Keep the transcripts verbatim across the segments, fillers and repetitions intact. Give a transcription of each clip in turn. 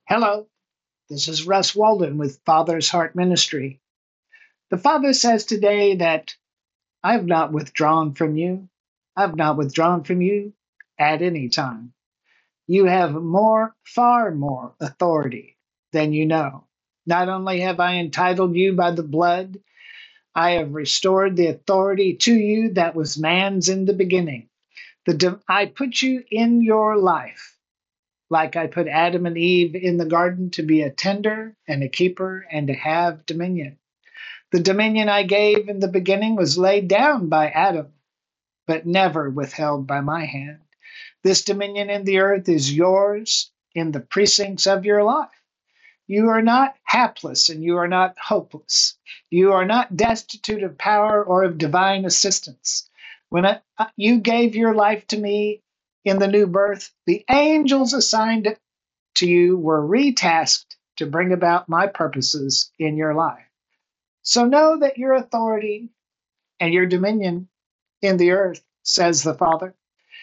Hello, this is Russ Walden with Father's Heart Ministry. The Father says today that I have not withdrawn from you. I have not withdrawn from you at any time. You have more, far more authority than you know. Not only have I entitled you by the blood, I have restored the authority to you that was man's in the beginning. The, I put you in your life like I put Adam and Eve in the garden to be a tender and a keeper and to have dominion. The dominion I gave in the beginning was laid down by Adam, but never withheld by my hand. This dominion in the earth is yours in the precincts of your life. You are not hapless and you are not hopeless. You are not destitute of power or of divine assistance. When I, you gave your life to me in the new birth, the angels assigned to you were retasked to bring about my purposes in your life. So know that your authority and your dominion in the earth, says the Father,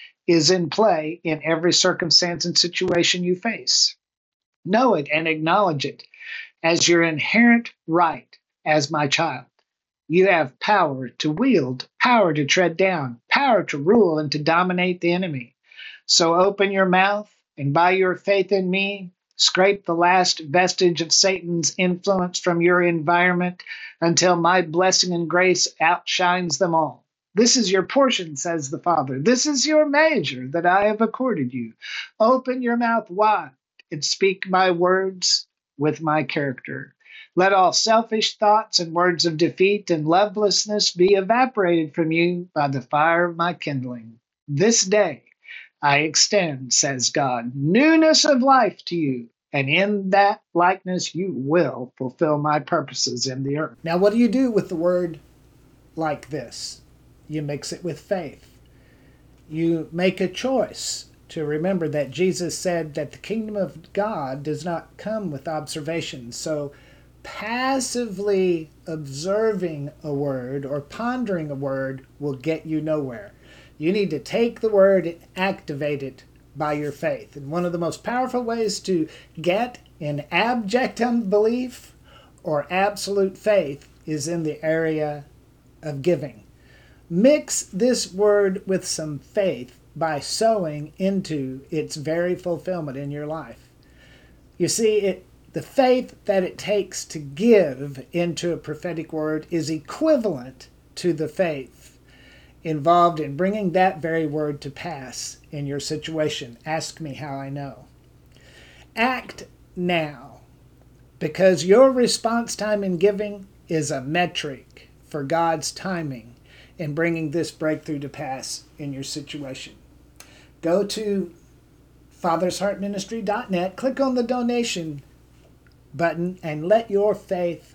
is in play in every circumstance and situation you face. Know it and acknowledge it as your inherent right as my child. You have power to wield, power to tread down, power to rule and to dominate the enemy. So open your mouth and by your faith in me, scrape the last vestige of Satan's influence from your environment until my blessing and grace outshines them all. This is your portion, says the Father. This is your measure that I have accorded you. Open your mouth wide and speak my words with my character. Let all selfish thoughts and words of defeat and lovelessness be evaporated from you by the fire of my kindling. This day I extend, says God, newness of life to you, and in that likeness you will fulfill my purposes in the earth. Now, what do you do with the word like this? You mix it with faith. You make a choice to remember that Jesus said that the kingdom of God does not come with observation. So passively observing a word or pondering a word will get you nowhere. You need to take the word and activate it by your faith. And one of the most powerful ways to get in abject unbelief or absolute faith is in the area of giving. Mix this word with some faith by sowing into its very fulfillment in your life. You see, it, the faith that it takes to give into a prophetic word is equivalent to the faith involved in bringing that very word to pass in your situation. Ask me how I know. Act now, because your response time in giving is a metric for God's timing in bringing this breakthrough to pass in your situation. Go to fathers heart ministry dot net, click on the donation button, and let your faith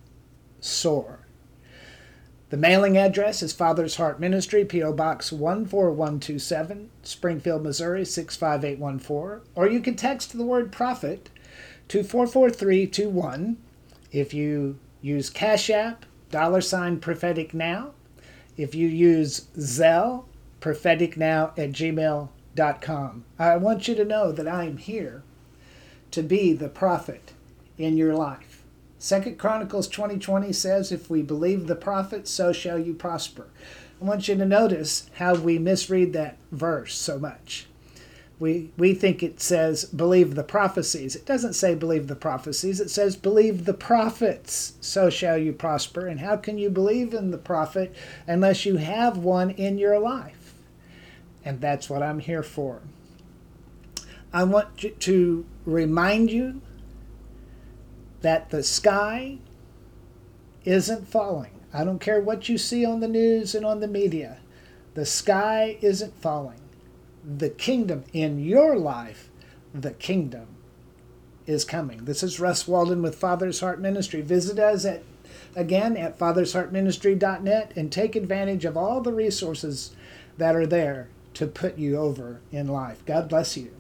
soar. The mailing address is Father's Heart Ministry, P O Box one four one two seven, Springfield, Missouri six five eight one four. Or you can text the word prophet to four four three two one. If you use Cash App, dollar sign prophetic now. If you use Zelle, prophetic now at gmail dot com. I want you to know that I am here to be the prophet in your life. Second Chronicles twenty twenty says, if we believe the prophet, so shall you prosper. I want you to notice how we misread that verse so much. We, we think it says, believe the prophecies. It doesn't say believe the prophecies. It says, believe the prophets, so shall you prosper. And how can you believe in the prophet unless you have one in your life? And that's what I'm here for. I want to remind you that the sky isn't falling. I don't care what you see on the news and on the media. The sky isn't falling. The kingdom in your life, the kingdom is coming. This is Russ Walden with Father's Heart Ministry. Visit us at again at fathers heart ministry dot net and take advantage of all the resources that are there to put you over in life. God bless you.